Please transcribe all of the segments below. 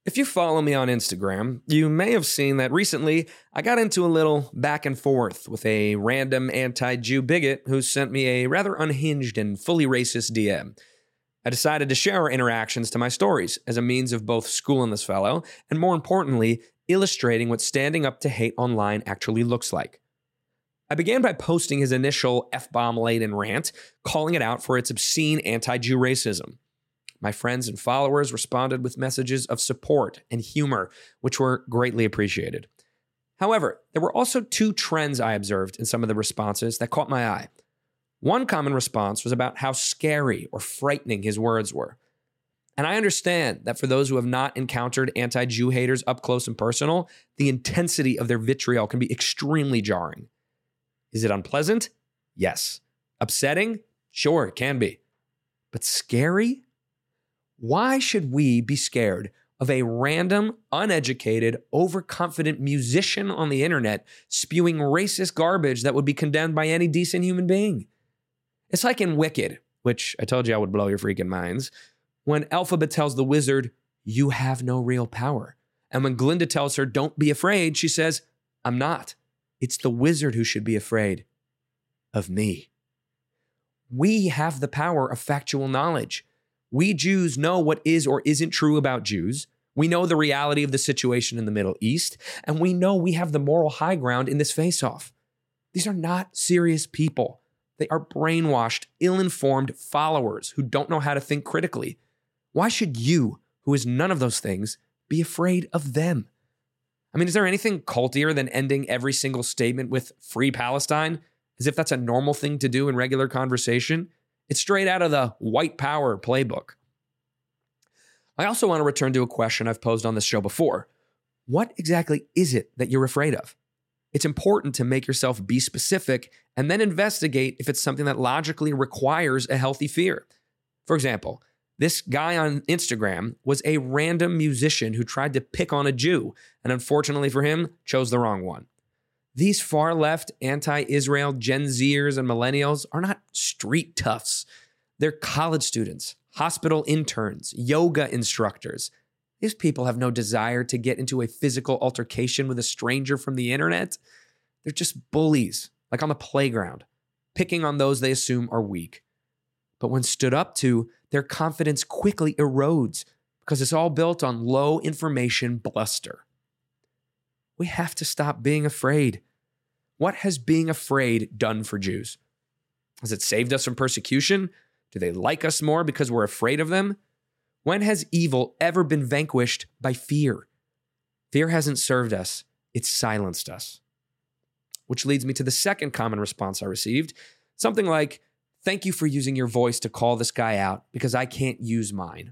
If you follow me on Instagram, you may have seen that recently I got into a little back and forth with a random anti-Jew bigot who sent me a rather unhinged and fully racist DM. I decided to share our interactions to my stories as a means of both schooling this fellow and, more importantly, illustrating what standing up to hate online actually looks like. I began by posting his initial F-bomb-laden rant, calling it out for its obscene anti-Jew racism. My friends and followers responded with messages of support and humor, which were greatly appreciated. However, there were also two trends I observed in some of the responses that caught my eye. One common response was about how scary or frightening his words were. And I understand that for those who have not encountered anti-Jew haters up close and personal, the intensity of their vitriol can be extremely jarring. Is it unpleasant? Yes. Upsetting? Sure, it can be. But scary? Why should we be scared of a random, uneducated, overconfident musician on the internet spewing racist garbage that would be condemned by any decent human being? It's like in Wicked, which I told you I would blow your freaking minds, when Elphaba tells the wizard, "You have no real power." And when Glinda tells her, "Don't be afraid," she says, "I'm not. It's the wizard who should be afraid of me." We have the power of factual knowledge. We Jews know what is or isn't true about Jews. We know the reality of the situation in the Middle East, and we know we have the moral high ground in this face-off. These are not serious people. They are brainwashed, ill-informed followers who don't know how to think critically. Why should you, who is none of those things, be afraid of them? I mean, is there anything cultier than ending every single statement with "Free Palestine," as if that's a normal thing to do in regular conversation? It's straight out of the white power playbook. I also want to return to a question I've posed on this show before. What exactly is it that you're afraid of? It's important to make yourself be specific and then investigate if it's something that logically requires a healthy fear. For example, this guy on Instagram was a random musician who tried to pick on a Jew, and unfortunately for him, chose the wrong one. These far-left, anti-Israel Gen Zers and millennials are not street toughs. They're college students, hospital interns, yoga instructors. These people have no desire to get into a physical altercation with a stranger from the internet. They're just bullies, like on the playground, picking on those they assume are weak. But when stood up to, their confidence quickly erodes because it's all built on low information bluster. We have to stop being afraid. What has being afraid done for Jews? Has it saved us from persecution? Do they like us more because we're afraid of them? When has evil ever been vanquished by fear? Fear hasn't served us, it's silenced us. Which leads me to the second common response I received, something like, "Thank you for using your voice to call this guy out because I can't use mine."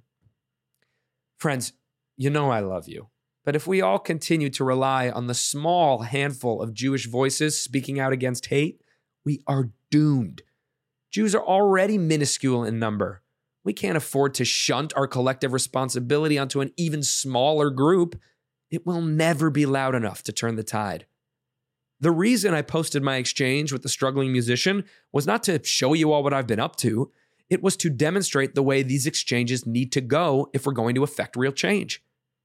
Friends, you know I love you. But if we all continue to rely on the small handful of Jewish voices speaking out against hate, we are doomed. Jews are already minuscule in number. We can't afford to shunt our collective responsibility onto an even smaller group. It will never be loud enough to turn the tide. The reason I posted my exchange with the struggling musician was not to show you all what I've been up to. It was to demonstrate the way these exchanges need to go if we're going to affect real change.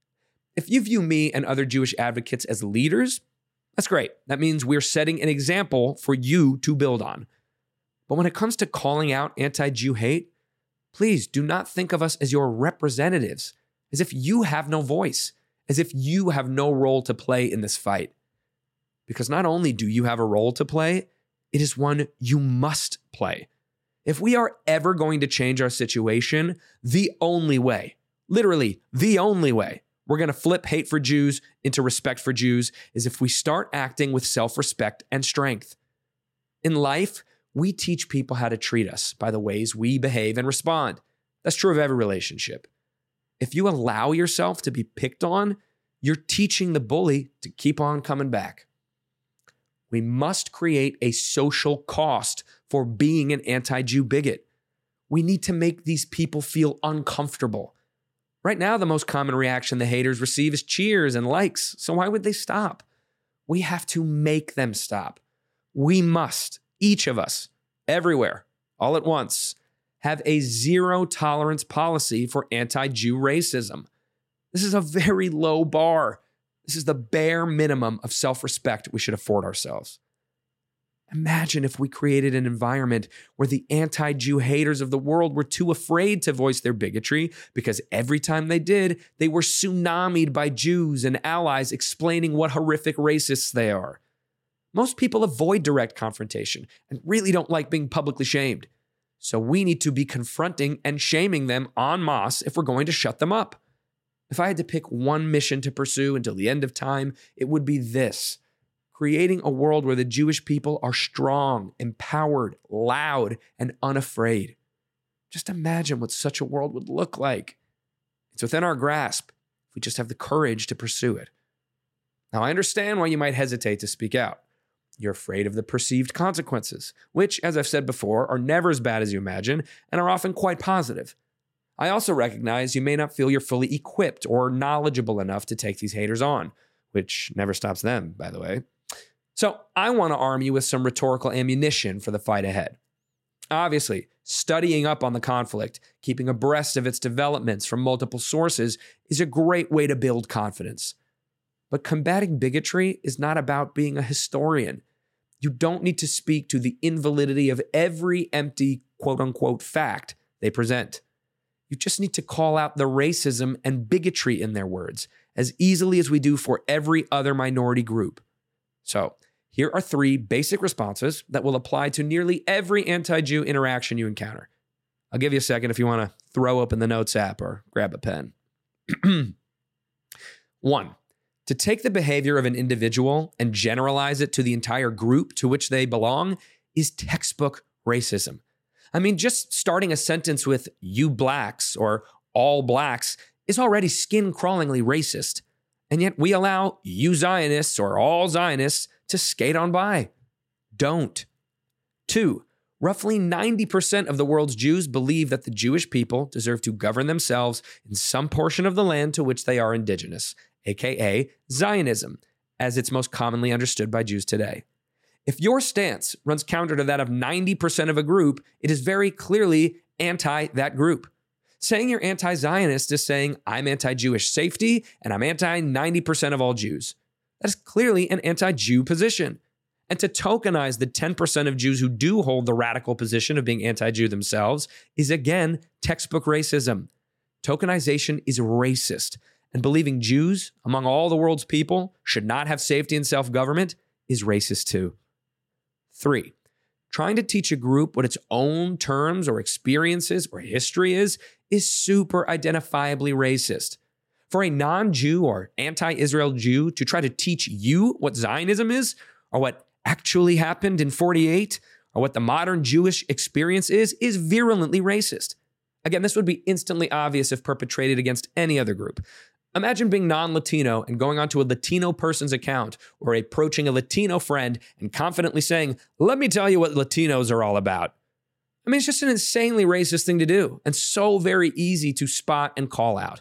If you view me and other Jewish advocates as leaders, that's great. That means we're setting an example for you to build on. But when it comes to calling out anti-Jew hate, please do not think of us as your representatives, as if you have no voice, as if you have no role to play in this fight. Because not only do you have a role to play, it is one you must play. If we are ever going to change our situation, the only way, literally the only way, we're going to flip hate for Jews into respect for Jews is if we start acting with self-respect and strength. In life, we teach people how to treat us by the ways we behave and respond. That's true of every relationship. If you allow yourself to be picked on, you're teaching the bully to keep on coming back. We must create a social cost for being an anti-Jew bigot. We need to make these people feel uncomfortable. Right now, the most common reaction the haters receive is cheers and likes, so why would they stop? We have to make them stop. We must, each of us, everywhere, all at once, have a zero-tolerance policy for anti-Jew racism. This is a very low bar. This is the bare minimum of self-respect we should afford ourselves. Imagine if we created an environment where the anti-Jew haters of the world were too afraid to voice their bigotry because every time they did, they were tsunamied by Jews and allies explaining what horrific racists they are. Most people avoid direct confrontation and really don't like being publicly shamed. So we need to be confronting and shaming them en masse if we're going to shut them up. If I had to pick one mission to pursue until the end of time, it would be this: creating a world where the Jewish people are strong, empowered, loud, and unafraid. Just imagine what such a world would look like. It's within our grasp if we just have the courage to pursue it. Now, I understand why you might hesitate to speak out. You're afraid of the perceived consequences, which, as I've said before, are never as bad as you imagine and are often quite positive. I also recognize you may not feel you're fully equipped or knowledgeable enough to take these haters on, which never stops them, by the way. So I want to arm you with some rhetorical ammunition for the fight ahead. Obviously, studying up on the conflict, keeping abreast of its developments from multiple sources is a great way to build confidence. But combating bigotry is not about being a historian. You don't need to speak to the invalidity of every empty quote-unquote fact they present. You just need to call out the racism and bigotry in their words as easily as we do for every other minority group. So, here are 3 basic responses that will apply to nearly every anti-Jew interaction you encounter. I'll give you a second if you want to throw open the Notes app or grab a pen. 1. To take the behavior of an individual and generalize it to the entire group to which they belong is textbook racism. I mean, just starting a sentence with "you blacks" or "all blacks" is already skin-crawlingly racist. And yet we allow "you Zionists" or "all Zionists" to skate on by. Don't. 2. Roughly 90% of the world's Jews believe that the Jewish people deserve to govern themselves in some portion of the land to which they are indigenous, aka Zionism, as it's most commonly understood by Jews today. If your stance runs counter to that of 90% of a group, it is very clearly anti that group. Saying you're anti-Zionist is saying I'm anti-Jewish safety and I'm anti-90% of all Jews. That is clearly an anti-Jew position. And to tokenize the 10% of Jews who do hold the radical position of being anti-Jew themselves is again textbook racism. Tokenization is racist, and believing Jews, among all the world's people, should not have safety and self-government is racist too. 3. Trying to teach a group what its own terms or experiences or history is super identifiably racist. For a non-Jew or anti-Israel Jew to try to teach you what Zionism is, or what actually happened in 48, or what the modern Jewish experience is virulently racist. Again, this would be instantly obvious if perpetrated against any other group. Imagine being non-Latino and going onto a Latino person's account or approaching a Latino friend and confidently saying, "Let me tell you what Latinos are all about." I mean, it's just an insanely racist thing to do and so very easy to spot and call out.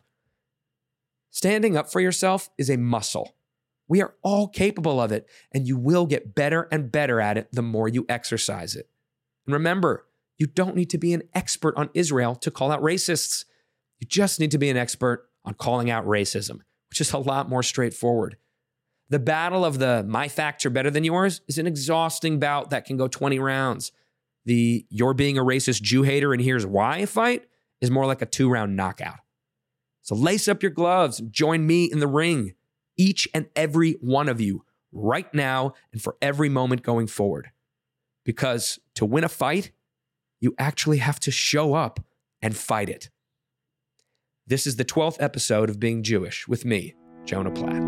Standing up for yourself is a muscle. We are all capable of it, and you will get better and better at it the more you exercise it. And remember, you don't need to be an expert on Israel to call out racists. You just need to be an expert on calling out racism, which is a lot more straightforward. The battle of the "my facts are better than yours" is an exhausting bout that can go 20 rounds. The "you're being a racist Jew hater and here's why" fight is more like a 2-round knockout. So lace up your gloves and join me in the ring, each and every one of you, right now and for every moment going forward. Because to win a fight, you actually have to show up and fight it. This is the 12th episode of Being Jewish with me, Jonah Platt.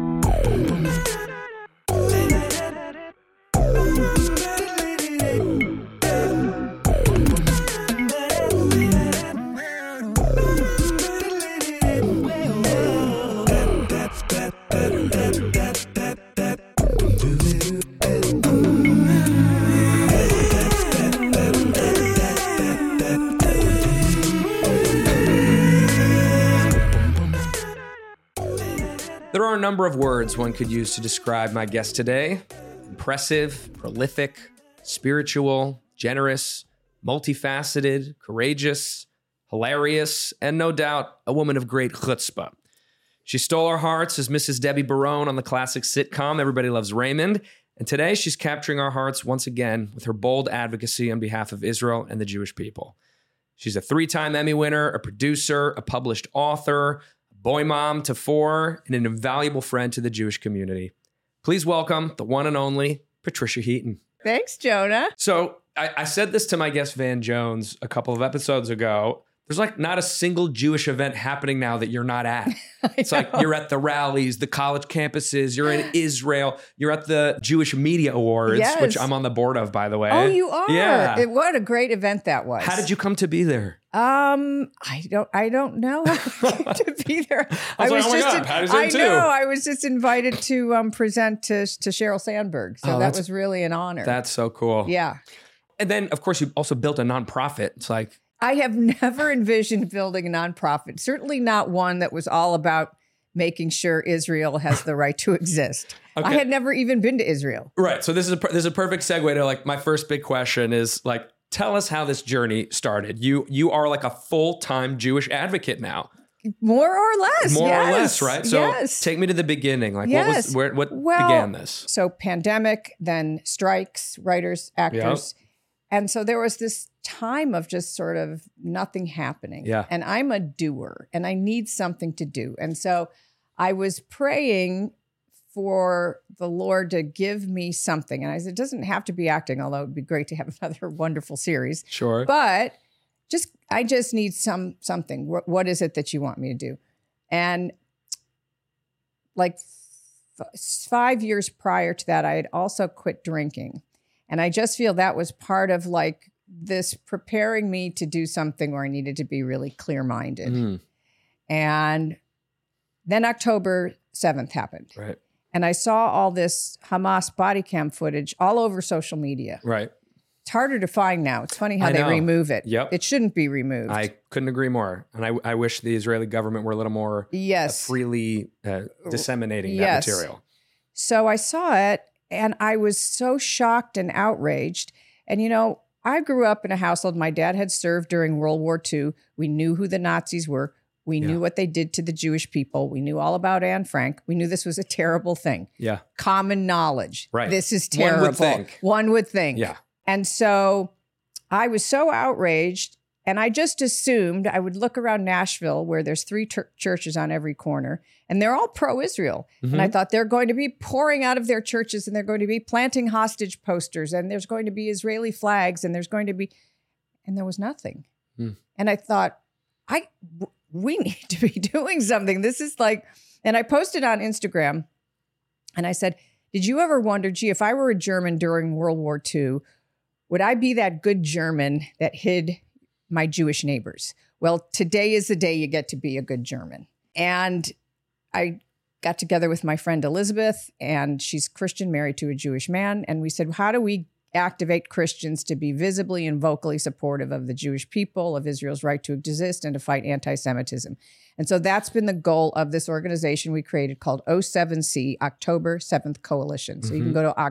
There are a number of words one could use to describe my guest today. Impressive, prolific, spiritual, generous, multifaceted, courageous, hilarious, and no doubt a woman of great chutzpah. She stole our hearts as Mrs. Debbie Barone on the classic sitcom Everybody Loves Raymond. And today she's capturing our hearts once again with her bold advocacy on behalf of Israel and the Jewish people. She's a 3-time Emmy winner, a producer, a published author, a boy mom to 4, and an invaluable friend to the Jewish community. Please welcome the one and only Patricia Heaton. Thanks, Jonah. So I said this to my guest Van Jones a couple of episodes ago. There's like not a single Jewish event happening now that you're not at. It's like you're at the rallies, the college campuses, you're in Israel, you're at the Jewish Media Awards, Yes. which I'm on the board of, by the way. Oh, you are? Yeah. What a great event that was. How did you come to be there? I don't know how to be there. I was like, oh my God, Patty's there too. I was just invited to present to Sheryl Sandberg. So that was really an honor. That's so cool. Yeah. And then, of course, you also built a nonprofit. It's like, I have never envisioned building a nonprofit, certainly not one that was all about making sure Israel has the right to exist. Okay. I had never even been to Israel. right. So this is a perfect segue to like my first big question is like, tell us how this journey started. You are like a full-time Jewish advocate now. More or less. More yes. or less, right? So yes. take me to the beginning. Like Yes. what Well, began this? So pandemic, then strikes, writers, actors. And so there was this time of just sort of nothing happening. Yeah. And I'm a doer and I need something to do. And so I was praying for the Lord to give me something. And I said, it doesn't have to be acting, although it would be great to have another wonderful series. Sure. But I just need something. What is it that you want me to do? And like 5 years prior to that, I had also quit drinking. And I just feel that was part of like this preparing me to do something where I needed to be really clear-minded. Mm. And then October 7th happened. Right. And I saw all this Hamas body cam footage all over social media. Right. It's harder to find now. It's funny how I they know. remove it. Yep. It shouldn't be removed. I couldn't agree more. And I wish the Israeli government were a little more Yes. freely disseminating Yes. that material. So I saw it and I was so shocked and outraged. And, you know, I grew up in a household. My dad had served during World War II. We knew who the Nazis were. We knew what they did to the Jewish people. We knew all about Anne Frank. We knew this was a terrible thing. Yeah. Common knowledge. Right. This is terrible. One would think. Yeah. Yeah. And so I was so outraged. And I just assumed I would look around Nashville where there's 3 churches on every corner and they're all pro-Israel. Mm-hmm. And I thought they're going to be pouring out of their churches and they're going to be planting hostage posters and there's going to be Israeli flags and and there was nothing. Mm. And I thought, we need to be doing something. This is like, and I posted on Instagram and I said, did you ever wonder, gee, if I were a German during World War II, would I be that good German that hid my Jewish neighbors? Well, today is the day you get to be a good German. And I got together with my friend Elizabeth, and she's Christian, married to a Jewish man. And we said, how do we activate Christians to be visibly and vocally supportive of the Jewish people, of Israel's right to exist, and to fight anti-Semitism? And so that's been the goal of this organization we created called O7C, October 7th Coalition. So you can go to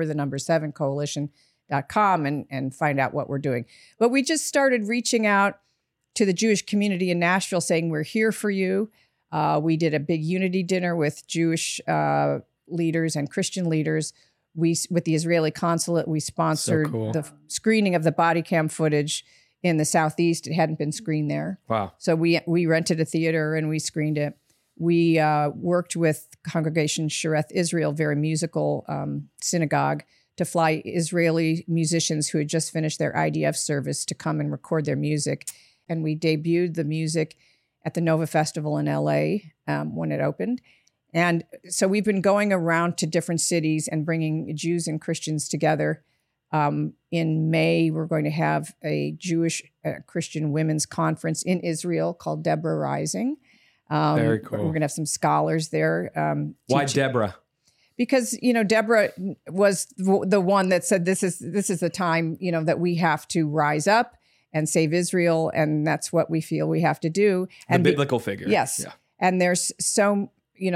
October7coalition.com and find out what we're doing. But we just started reaching out to the Jewish community in Nashville saying, we're here for you. We did a big unity dinner with Jewish leaders and Christian leaders. With the Israeli consulate, we sponsored the screening of the body cam footage in the Southeast. It hadn't been screened there. Wow. So we rented a theater and we screened it. We worked with Congregation Shereth Israel, very musical synagogue, to fly Israeli musicians who had just finished their IDF service to come and record their music. And we debuted the music at the Nova Festival in LA when it opened. And so we've been going around to different cities and bringing Jews and Christians together. In May, we're going to have a Jewish Christian women's conference in Israel called Deborah Rising. Very cool. We're going to have some scholars there. Why Deborah? Because, you know, Deborah was the one that said, this is the time, you know, that we have to rise up and save Israel. And that's what we feel we have to do. And the biblical figure. Yes. Yeah. And there's so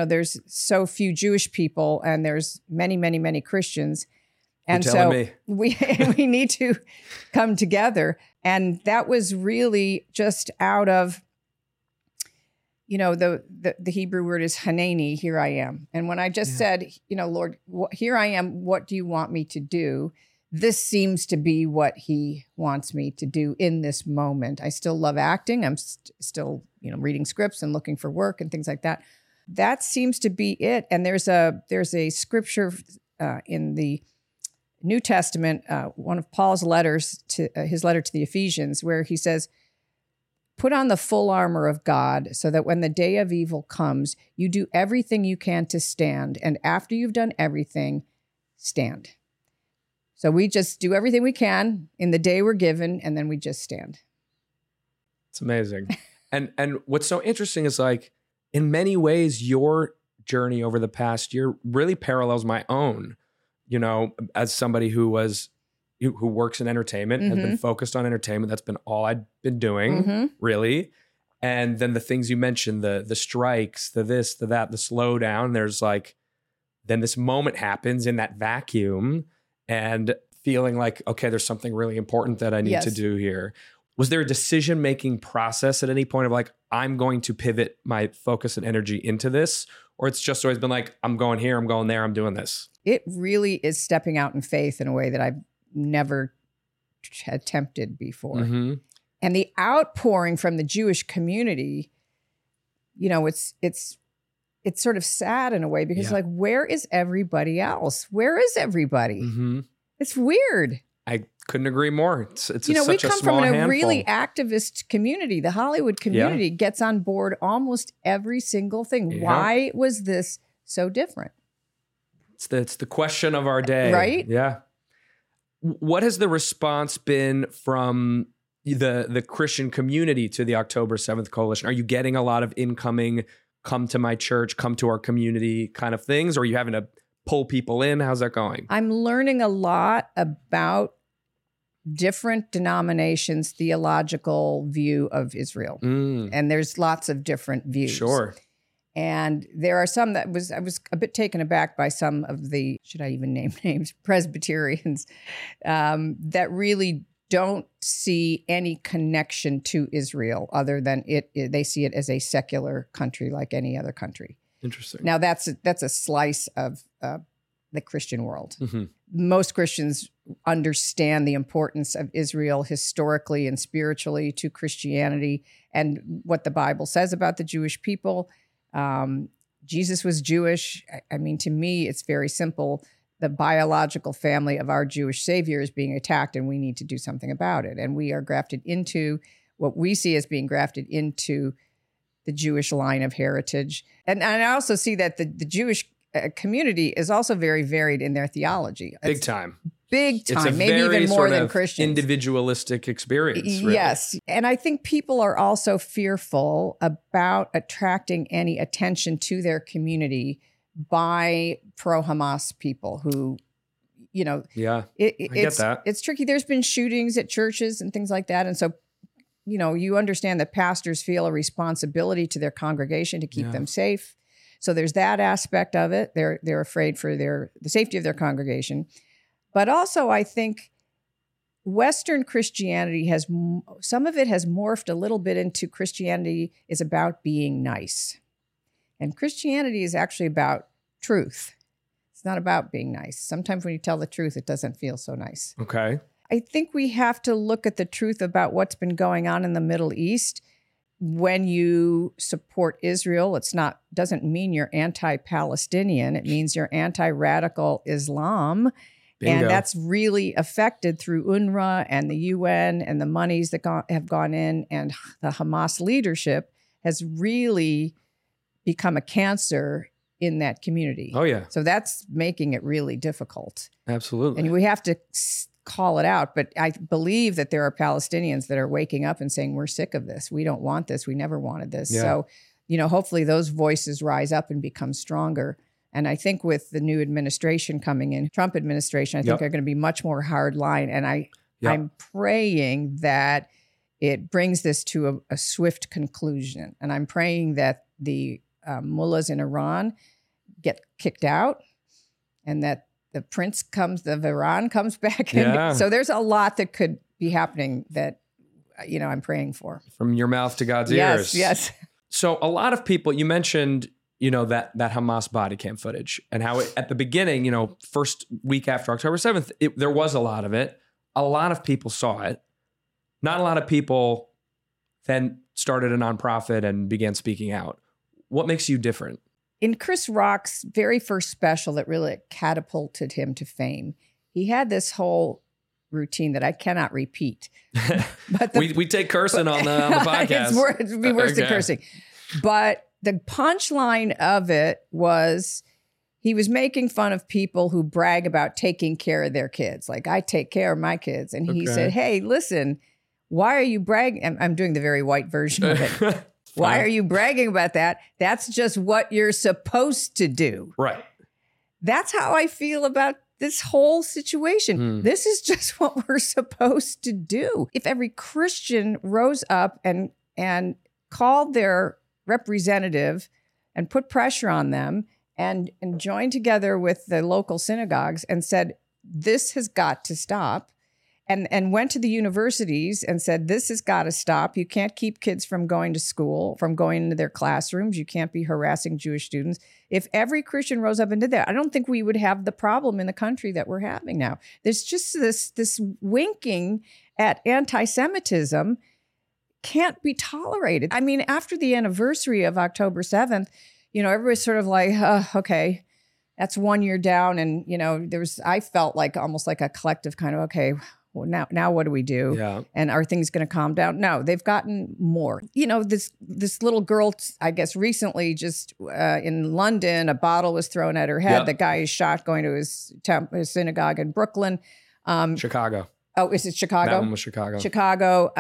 few Jewish people and there's many, many, many Christians. And so we need to come together. And that was really just out of, the Hebrew word is haneni, here I am. And when I just said, Lord, here I am, what do you want me to do? This seems to be what he wants me to do in this moment. I still love acting. I'm still, reading scripts and looking for work and things like that. That seems to be it. And there's a scripture in the New Testament, one of Paul's letters his letter to the Ephesians, where he says, put on the full armor of God so that when the day of evil comes, you do everything you can to stand. And after you've done everything, stand. So we just do everything we can in the day we're given, and then we just stand. It's amazing. And what's so interesting is, like, in many ways, your journey over the past year really parallels my own, as somebody who works in entertainment, has been focused on entertainment. That's been all I'd been doing, really. And then the things you mentioned, the strikes, the this, the that, the slowdown, there's like, then this moment happens in that vacuum and feeling like, okay, there's something really important that I need to do here. Was there a decision-making process at any point of like, I'm going to pivot my focus and energy into this? Or it's just always been like, I'm going here, I'm going there, I'm doing this? It really is stepping out in faith in a way that I've never attempted before. Mm-hmm. And the outpouring from the Jewish community, it's sort of sad in a way because like, where is everybody else? Where is everybody? Mm-hmm. It's weird. I couldn't agree more. It's such we a come small from a handful. really activist community. The Hollywood community gets on board almost every single thing. Yeah. Why was this so different? It's the question of our day. Right? Yeah. What has the response been from the Christian community to the October 7th Coalition? Are you getting a lot of incoming, come to my church, come to our community kind of things? Or are you having to pull people in? How's that going? I'm learning a lot about different denominations' theological view of Israel. And there's lots of different views. Sure. And there are some I was a bit taken aback by some of the, should I even name names, Presbyterians, that really don't see any connection to Israel other than they see it as a secular country like any other country. Interesting. Now that's a slice of the Christian world. Mm-hmm. Most Christians understand the importance of Israel historically and spiritually to Christianity and what the Bible says about the Jewish people. Jesus was Jewish. I mean, to me, it's very simple. The biological family of our Jewish Savior is being attacked, and we need to do something about it. And we are grafted into what we see as being grafted into the Jewish line of heritage. And I also see that the Jewish community is also very varied in their theology. Big time. Big time, It's a maybe very even more sort than of Christians. individualistic experience. Really. Yes. And I think people are also fearful about attracting any attention to their community by pro-Hamas people who, Yeah, I get that. It's tricky. There's been shootings at churches and things like that. And so, you understand that pastors feel a responsibility to their congregation to keep them safe. So there's that aspect of it. They're afraid for the safety of their congregation. But also, I think Western Christianity some of it has morphed a little bit into Christianity is about being nice. And Christianity is actually about truth. It's not about being nice. Sometimes when you tell the truth, it doesn't feel so nice. Okay. I think we have to look at the truth about what's been going on in the Middle East. When you support Israel, doesn't mean you're anti-Palestinian. It means you're anti-radical Islam. Bingo. And that's really affected through UNRWA and the UN and the monies that have gone in. And the Hamas leadership has really become a cancer in that community. Oh, yeah. So that's making it really difficult. Absolutely. And we have to call it out. But I believe that there are Palestinians that are waking up and saying, we're sick of this. We don't want this. We never wanted this. Yeah. So, hopefully those voices rise up and become stronger. And I think with the new administration coming in, Trump administration, I think they're going to be much more hard line. And I'm praying that it brings this to a swift conclusion. And I'm praying that the mullahs in Iran get kicked out and that the prince of Iran comes back. Yeah. So there's a lot that could be happening that, I'm praying for. From your mouth to God's Yes, ears. yes. So a lot of people, you mentioned, that Hamas body cam footage and how at the beginning, first week after October 7th, there was a lot of it. A lot of people saw it. Not a lot of people then started a nonprofit and began speaking out. What makes you different? In Chris Rock's very first special that really catapulted him to fame, he had this whole routine that I cannot repeat. But we take cursing on the podcast. It'd be worse than cursing. But the punchline of it was he was making fun of people who brag about taking care of their kids. Like, I take care of my kids. And he said, hey, listen, why are you bragging? I'm doing the very white version of it. Why are you bragging about that? That's just what you're supposed to do. Right. That's how I feel about this whole situation. This is just what we're supposed to do. If every Christian rose up and called their representative and put pressure on them and joined together with the local synagogues and said, this has got to stop, and went to the universities and said, this has got to stop. You can't keep kids from going to school, from going into their classrooms. You can't be harassing Jewish students. If every Christian rose up and did that, I don't think we would have the problem in the country that we're having now. There's just this winking at anti-Semitism can't be tolerated. I mean, after the anniversary of October 7th, everybody's sort of like, okay, that's 1 year down. And, I felt like almost like a collective kind of, okay, well, now what do we do? Yeah. And are things going to calm down? No, they've gotten more. This little girl, I guess recently just in London, a bottle was thrown at her head. Yep. The guy is shot going to his synagogue in Brooklyn. Chicago. Oh, is it Chicago? That one was Chicago. Chicago.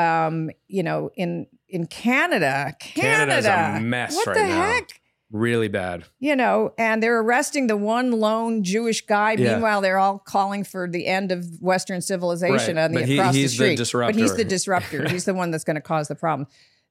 In Canada. Canada's a mess what right the now. heck? Really bad. And they're arresting the one lone Jewish guy. Yeah. Meanwhile, they're all calling for the end of Western civilization Right. across the street. He's the disruptor. But he's the disruptor. He's the one that's going to cause the problem.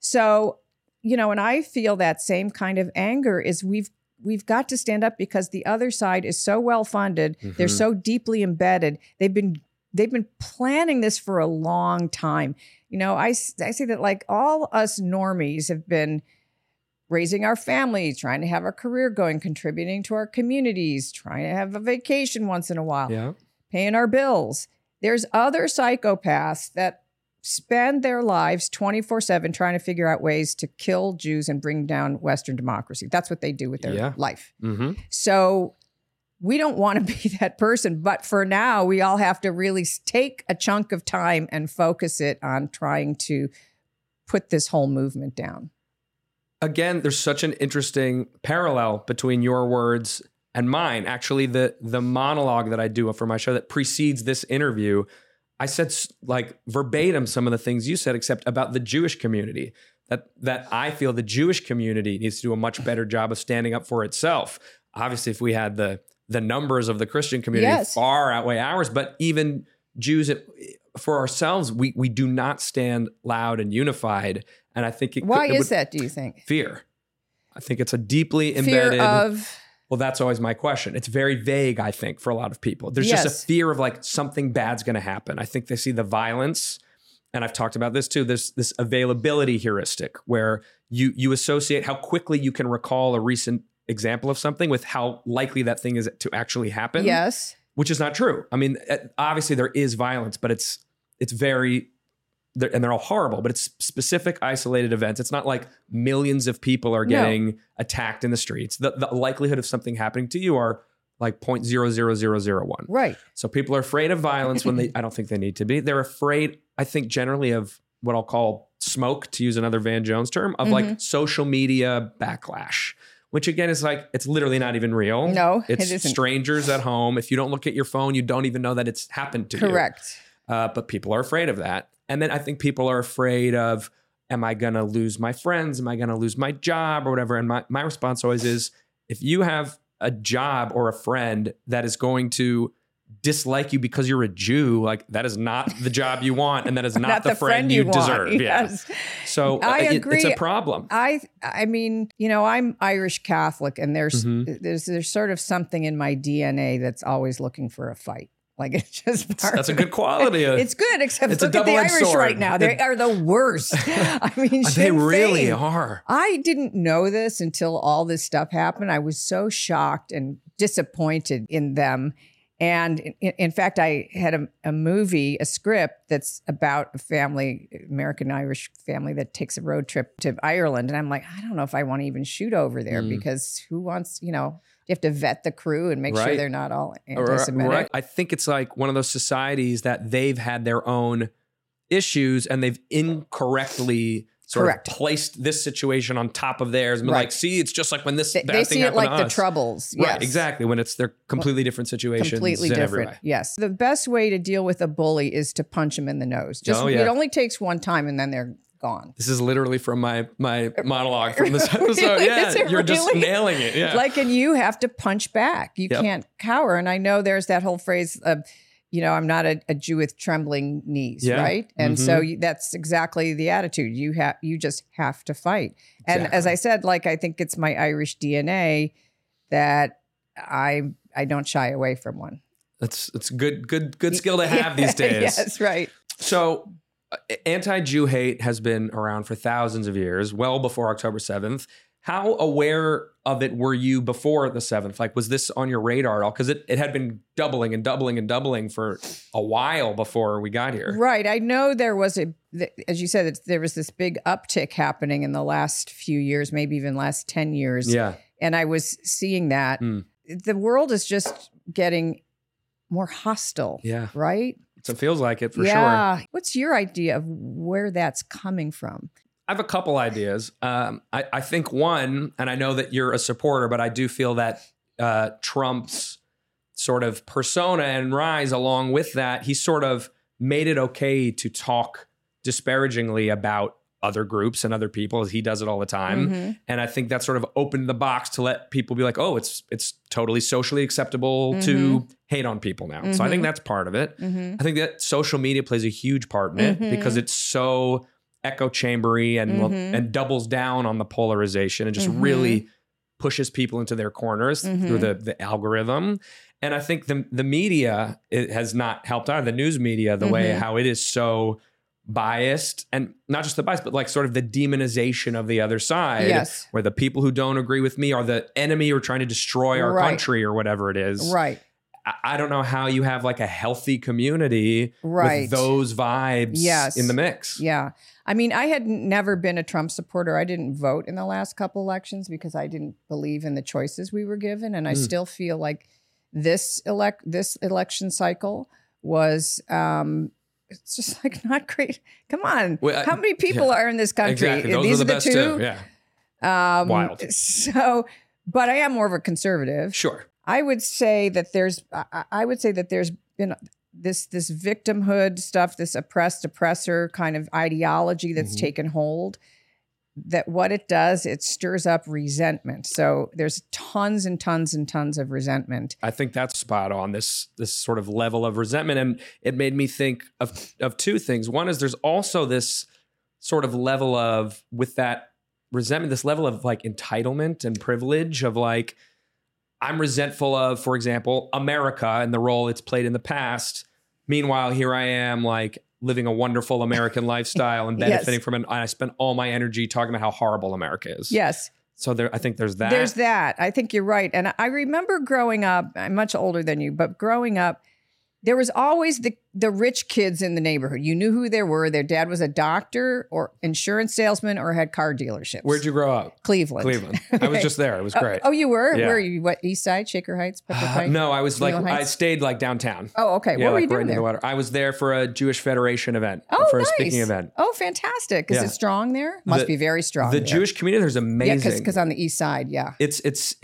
So, and I feel that same kind of anger is we've got to stand up because the other side is so well funded. Mm-hmm. They're so deeply embedded. They've been planning this for a long time. I say that like all us normies have been raising our families, trying to have a career going, contributing to our communities, trying to have a vacation once in a while, paying our bills. There's other psychopaths that spend their lives 24/7 trying to figure out ways to kill Jews and bring down Western democracy. That's what they do with their life. Mm-hmm. So we don't want to be that person. But for now, we all have to really take a chunk of time and focus it on trying to put this whole movement down. Again, there's such an interesting parallel between your words and mine. Actually, the monologue that I do for my show that precedes this interview, I said like verbatim some of the things you said, except about the Jewish community. That I feel the Jewish community needs to do a much better job of standing up for itself. Obviously, if we had the numbers of the Christian community far outweigh ours, but even Jews, for ourselves, we do not stand loud and unified. And I think why is that, do you think? Fear. I think it's a deeply embedded. Fear of. Well, that's always my question. It's very vague, I think, for a lot of people. There's just a fear of like something bad's going to happen. I think they see the violence, and I've talked about this too. There's this availability heuristic where you associate how quickly you can recall a recent example of something with how likely that thing is to actually happen. Yes. Which is not true. I mean, obviously there is violence, but it's very, and they're all horrible, but it's specific isolated events. It's not like millions of people are getting attacked in the streets. The likelihood of something happening to you are like 0.00001. Right. So people are afraid of violence when I don't think they need to be. They're afraid, I think, generally of what I'll call smoke, to use another Van Jones term, of like social media backlash. Which again is like, it's literally not even real. No, it's it isn't. Strangers at home. If you don't look at your phone, you don't even know that it's happened to you. Correct. But people are afraid of that. And then I think people are afraid of, am I going to lose my friends? Am I going to lose my job or whatever? And my response always is, if you have a job or a friend that is going to dislike you because you're a Jew, like that is not the job you want, and that is not the friend you deserve. Yes. Yeah. So I agree. It's a problem. I mean, I'm Irish Catholic, and there's sort of something in my DNA that's always looking for a fight. Like it's just part That's a of good it. quality. It's good, except It's a look at the double-edged Irish sword. right now. They are the worst. I mean, They Sinn really Féin. are. I didn't know this until all this stuff happened. I was so shocked and disappointed in them. And in fact, I had a movie, a script that's about a family, American-Irish family that takes a road trip to Ireland. And I'm like, I don't know if I want to even shoot over there because who wants, you have to vet the crew and make sure Right. they're not all anti-Semitic. Right. I think it's like one of those societies that they've had their own issues and they've incorrectly sort Correct. of placed this situation on top of theirs and been Right. like, see, it's just like when this They bad thing see it happened like to the us. Troubles. Right, Yes. exactly. When it's their completely different situations. Completely in every different. way. Yes. The best way to deal with a bully is to punch him in the nose. Oh, yeah. It only takes one time and then they're gone. This is literally from my monologue from this episode. Really? Yeah, Is it you're just really? nailing it. Yeah. And you have to punch back. You Yep. can't cower. And I know there's that whole phrase of, I'm not a Jew with trembling knees, Yeah. right? And so that's exactly the attitude. You just have to fight. And as I said, I think it's my Irish DNA that I don't shy away from one. It's good skill to have these days. Yes, right. So anti-Jew hate has been around for thousands of years, well before October 7th. How aware of it were you before the 7th? Like, was this on your radar at all? Because it had been doubling and doubling and doubling for a while before we got here. Right. I know there was as you said, there was this big uptick happening in the last few years, maybe even last 10 years. Yeah. And I was seeing that. The world is just getting more hostile. Yeah. Right? So it feels like it for yeah. sure. What's your idea of where that's coming from? I have a couple ideas. I think one, and I know that you're a supporter, but I do feel that Trump's sort of persona and rise along with that, he sort of made it okay to talk disparagingly about other groups and other people, as he does it all the time. And I think that sort of opened the box to let people be like, oh, it's totally socially acceptable to hate on people now. So I think that's part of it. I think that social media plays a huge part in it because it's so echo chambery and doubles down on the polarization and just really pushes people into their corners through the algorithm. And I think the media, it has not helped either. The news media, the way how it is so biased, and not just the bias, but sort of the demonization of the other side, Yes. where the people who don't agree with me are the enemy or trying to destroy our Right. country or whatever it is. Right. I don't know how you have a healthy community Right. with those vibes Yes. in the mix. Yeah. I mean, I had never been a Trump supporter. I didn't vote in the last couple elections because I didn't believe in the choices we were given. And I still feel like this election cycle was it's just not great. Come on. Well, how many people are in this country? Exactly. Those These are the are the best two. too. Yeah. Wild. So, but I am more of a conservative. Sure. I would say that there's been this victimhood stuff, this oppressor kind of ideology that's taken hold. That what it does, it stirs up resentment. So there's tons and tons and tons of resentment. I think that's spot on, this sort of level of resentment. And it made me think of two things. One is there's also this sort of level of, with that resentment, this level of entitlement and privilege of I'm resentful of, for example, America and the role it's played in the past. Meanwhile, here I am living a wonderful American lifestyle and benefiting from it. I spend all my energy talking about how horrible America is. Yes. So I think there's that. There's that. I think you're right. And I remember growing up, I'm much older than you, but growing up, there was always the rich kids in the neighborhood. You knew who they were. Their dad was a doctor or insurance salesman or had car dealerships. Where'd you grow up? Cleveland. I was just there. It was great. Oh, you were? Yeah. Where are you? What, East Side, Shaker Heights, Pepper Pike? No, I was Cleveland I Heights? stayed downtown. Oh, okay. Yeah, what were you right doing near the there? water. I was there for a Jewish Federation event. Oh, for a nice. speaking event. Oh, fantastic. Is Yeah. it strong there? Must be very strong. The there. Jewish community there's amazing. Yeah, because on the East Side, yeah. It's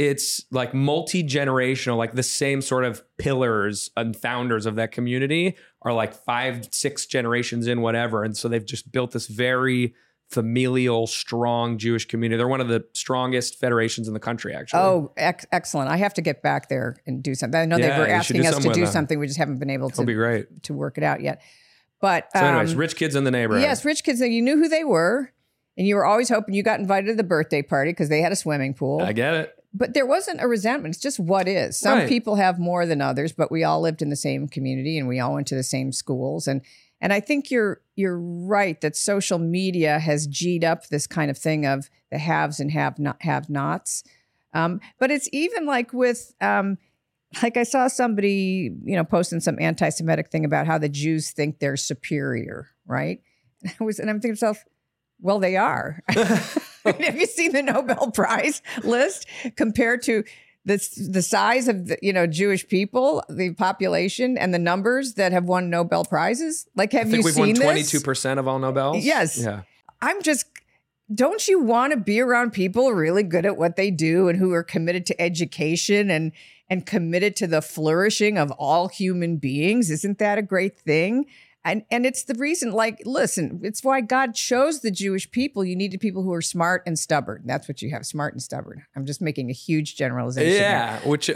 multi-generational, the same sort of pillars and founders of that community are 5-6 generations in, whatever. And so they've just built this very familial, strong Jewish community. They're one of the strongest federations in the country, actually. Oh, excellent. I have to get back there and do something. I know Yeah, they were you should asking do us to something do with them. something. We just haven't been able It'll be great. to work it out yet. But So anyways, rich kids in the neighborhood. yes, rich kids, you knew who they were. And you were always hoping you got invited to the birthday party because they had a swimming pool. I get it. but there wasn't a resentment. It's just what is. Some Right. people have more than others, but we all lived in the same community and we all went to the same schools. And I think you're right that social media has G'd up this kind of thing of the haves and have nots. But it's even like with like I saw somebody, posting some anti-Semitic thing about how the Jews think they're superior, right? And I'm thinking to myself, well, they are. Have you seen the Nobel Prize list compared to the size of the Jewish people, the population, and the numbers that have won Nobel Prizes? Like, have you seen this? We've won 22% of all Nobels. Yes. Yeah. Don't you want to be around people really good at what they do and who are committed to education and committed to the flourishing of all human beings? Isn't that a great thing? And it's the reason, like, listen, it's why God chose the Jewish people. You needed people who are smart and stubborn. That's what you have, smart and stubborn. I'm just making a huge generalization. Yeah, which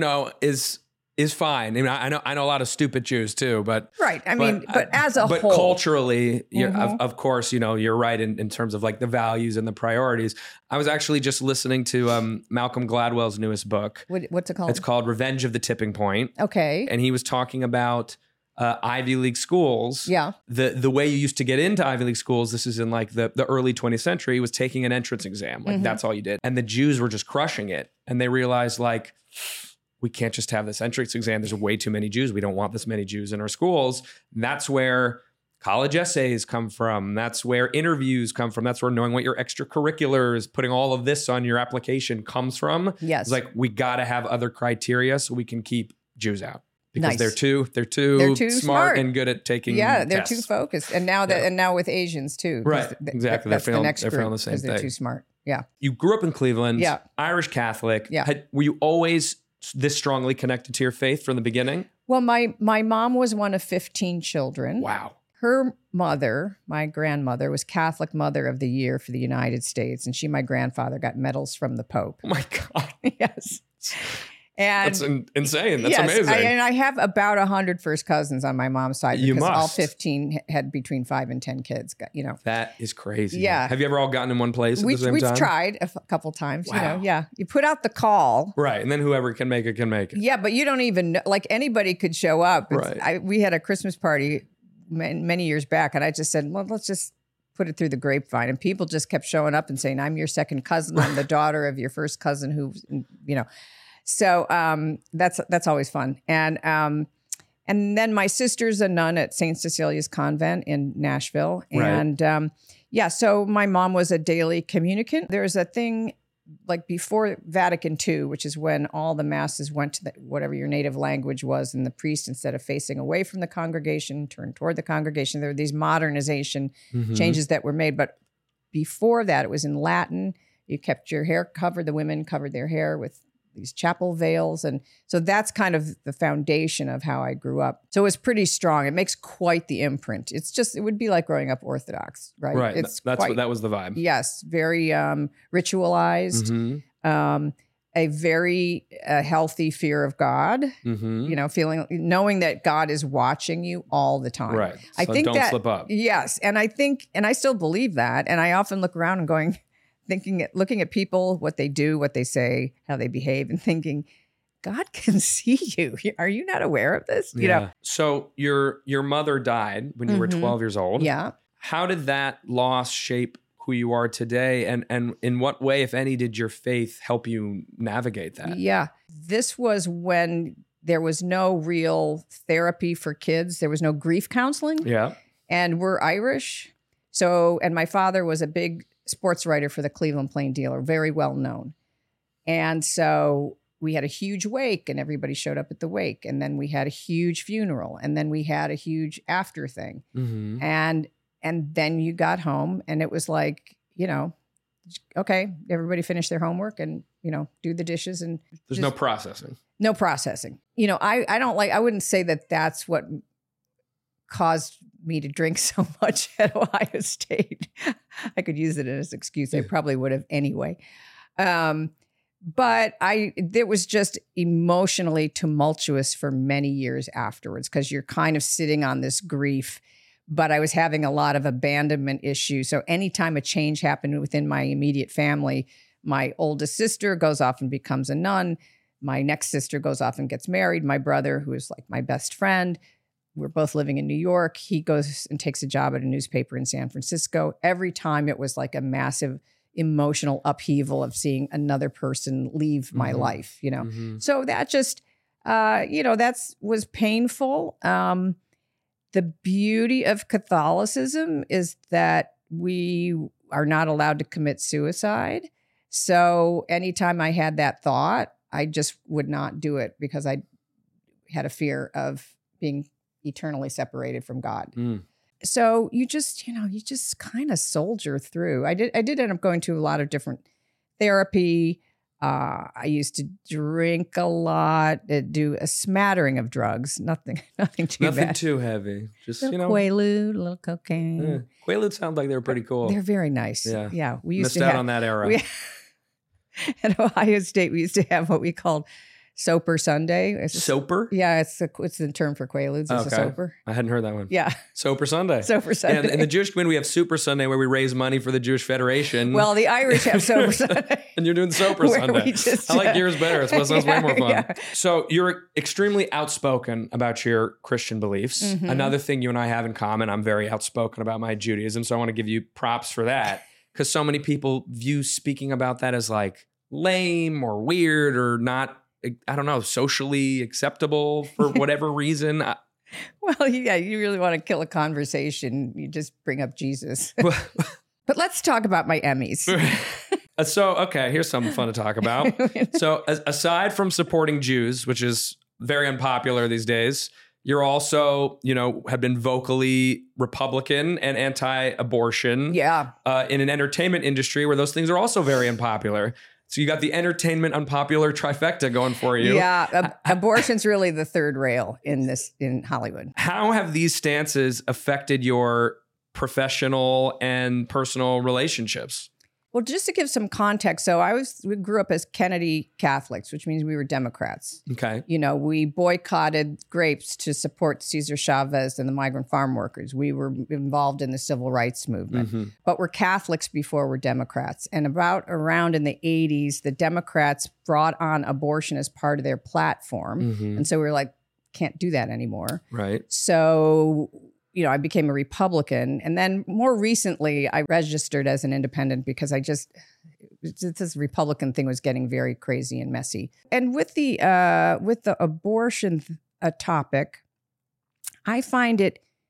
is fine. I mean, I know a lot of stupid Jews too, but right. But as a whole, but culturally, of course, you're right in terms of like the values and the priorities. I was actually just listening to Malcolm Gladwell's newest book. What's it called? It's called Revenge of the Tipping Point. Okay, and he was talking about Ivy League schools. Yeah. The way you used to get into Ivy League schools, this is in like the early 20th century, was taking an entrance exam. Like that's all you did. And the Jews were just crushing it. And they realized like, we can't just have this entrance exam. There's way too many Jews. We don't want this many Jews in our schools. And that's where college essays come from. That's where interviews come from. That's where knowing what your extracurriculars, putting all of this on your application comes from. Yes. It's like, we got to have other criteria so we can keep Jews out. Because Nice. they're too smart and good at taking they're tests. too focused. And now with Asians too. Right, exactly. That's They're the next feeling group, the same 'cause they're thing. too smart. Yeah. You grew up in Cleveland, Yeah. Irish Catholic. Yeah. Were you always this strongly connected to your faith from the beginning? Well, my mom was one of 15 children. Wow. Her mother, my grandmother, was Catholic Mother of the Year for the United States. And my grandfather, got medals from the Pope. Oh my God. Yes. And That's insane. That's yes, amazing. I have about 100 first cousins on my mom's side You because all must. 15 had between 5 and 10 kids. That is crazy. Yeah. Have you ever all gotten in one place at the same We've time? tried a couple times. Wow. Yeah. You put out the call. Right. And then whoever can make it can make it. Yeah, but you don't even know, like anybody could show up. Right. We had a Christmas party many years back, and I just said, well, let's just put it through the grapevine. And people just kept showing up and saying, I'm your second cousin. I'm the daughter of your first cousin who, So that's always fun. And then my sister's a nun at St. Cecilia's Convent in Nashville. Right. And so my mom was a daily communicant. There's a thing like before Vatican II, which is when all the masses went to whatever your native language was, and the priest, instead of facing away from the congregation, turned toward the congregation. There were these modernization changes that were made. But before that, it was in Latin. You kept your hair covered. The women covered their hair with these chapel veils. And so that's kind of the foundation of how I grew up. So it's pretty strong. It makes quite the imprint. It would be like growing up Orthodox, right? Right. That was the vibe. Yes. Very ritualized, a very healthy fear of God, knowing that God is watching you all the time. Right. I So think don't that, slip up. Yes. And I still believe that. And I often look around and looking at people, what they do, what they say, how they behave, and thinking, God can see you. Are you not aware of this? So your mother died when you were 12 years old. Yeah. How did that loss shape who you are today? And in what way, if any, did your faith help you navigate that? Yeah. This was when there was no real therapy for kids. There was no grief counseling. Yeah. And we're Irish. And my father was a big sports writer for the Cleveland Plain Dealer, very well known. And so we had a huge wake and everybody showed up at the wake. And then we had a huge funeral. And then we had a huge after thing. Mm-hmm. And then you got home and it was like, okay, everybody finished their homework and, do the dishes. And There's no processing. No processing. I wouldn't say that that's what caused me to drink so much at Ohio State. I could use it as an excuse. I probably would have anyway. But it was just emotionally tumultuous for many years afterwards because you're kind of sitting on this grief. But I was having a lot of abandonment issues. So anytime a change happened within my immediate family, My oldest sister goes off and becomes a nun. My next sister goes off and gets married. My brother, who is like my best friend, we're both living in New York. He goes and takes a job at a newspaper in San Francisco. Every time it was like a massive emotional upheaval of seeing another person leave my life, you know? So that just, that's was painful. The beauty of Catholicism is that we are not allowed to commit suicide. So anytime I had that thought, I just would not do it because I had a fear of being eternally separated from God. So you just kind of soldier through. I did end up going to a lot of different therapy. I used to drink a lot, do a smattering of drugs. Nothing too bad. Nothing too heavy. Just, Quaalude, a little cocaine. Yeah. Quaalude sound like they were pretty cool. They're very nice. Yeah. We used Missed to out have, on that era. At Ohio State, we used to have what we called Soper Sunday. Soper? Yeah, it's the term for Quaaludes. It's a soper. I hadn't heard that one. Yeah. Soper Sunday. Soper Sunday. And in the Jewish community, we have Super Sunday where we raise money for the Jewish Federation. Well, the Irish have Soper Sunday. And you're doing Soper Sunday. I like yours better. It sounds way more fun. Yeah. So you're extremely outspoken about your Christian beliefs. Another thing you and I have in common, I'm very outspoken about my Judaism. So I want to give you props for that because so many people view speaking about that as like lame or weird or not, I don't know, socially acceptable for whatever reason. Well, yeah, you really want to kill a conversation. You just bring up Jesus. But let's talk about my Emmys. So, okay, here's something fun to talk about. So aside from supporting Jews, which is very unpopular these days, you're also, have been vocally Republican and anti-abortion. Yeah. In an entertainment industry where those things are also very unpopular. So you got the entertainment unpopular trifecta going for you. Yeah, abortion's really the third rail in Hollywood. How have these stances affected your professional and personal relationships? Well, just to give some context, so we grew up as Kennedy Catholics, which means we were Democrats. Okay. We boycotted grapes to support Cesar Chavez and the migrant farm workers. We were involved in the civil rights movement, but we're Catholics before we're Democrats. And around in the 80s, the Democrats brought on abortion as part of their platform. And so we were like, can't do that anymore. Right. So I became a Republican. And then more recently, I registered as an independent because this Republican thing was getting very crazy and messy. And with the abortion topic, I find